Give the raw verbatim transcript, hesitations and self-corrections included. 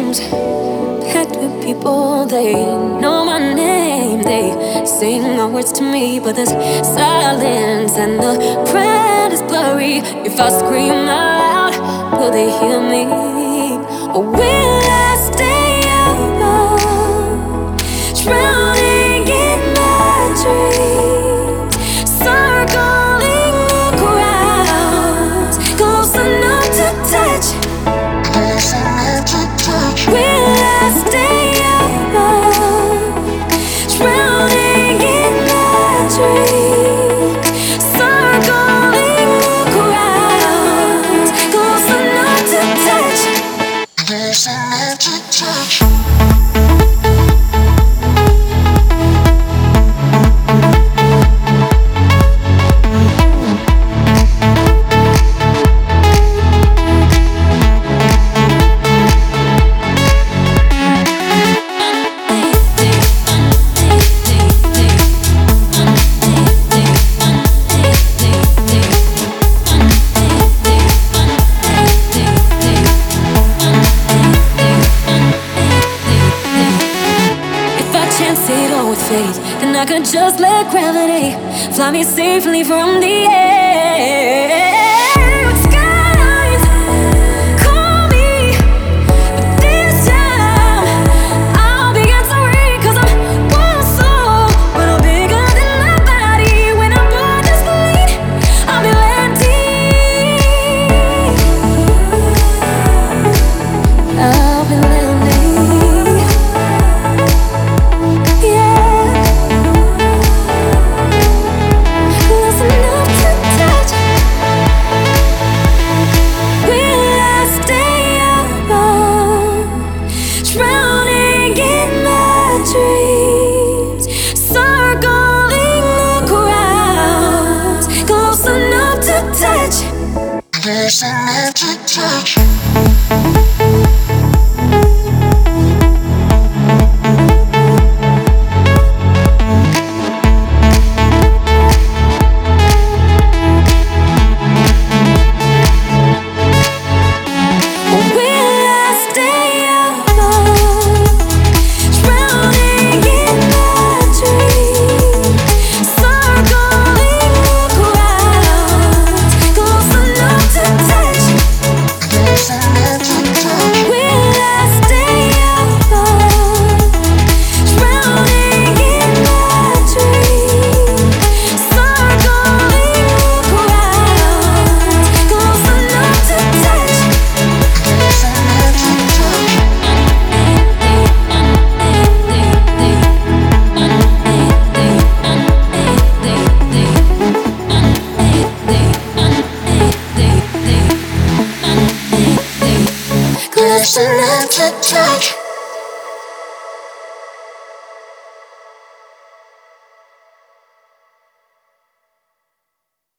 rooms packed with people. They know my name, they sing my words to me, but there's silence and the crowd is blurry. If I scream out, will they hear me? Or will I stay alone, drowning in my dreams, circling the crowds, close enough to touch, close enough to touch. Will I stay alone, drowning in my dreams, circling the crowds, close enough to touch, close enough to touch. Then I could just let gravity fly me safely from the air. Skies call me, but this time I'll begin to read, 'cause I'm one soul, but I'm bigger than my body. When I'm born to bleed, I'll be landing. I'll be landing. Yeah. Close enough to touch. Close enough to touch.